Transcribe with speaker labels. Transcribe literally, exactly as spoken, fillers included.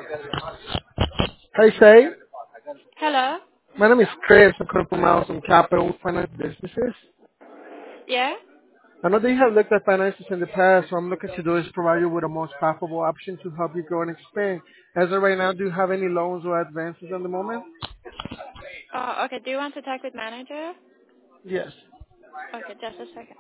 Speaker 1: Hi, Shay.
Speaker 2: Hello?
Speaker 1: My name is Chris. I'm calling from Milestone Capital Finance Businesses.
Speaker 2: Yeah?
Speaker 1: I know that you have looked at finances in the past, so I'm looking to do is provide you with a most profitable option to help you grow and expand. As of right now, do you have any loans or advances at the moment?
Speaker 2: Oh, okay. Do you want to talk with manager?
Speaker 1: Yes.
Speaker 2: Okay, just a second.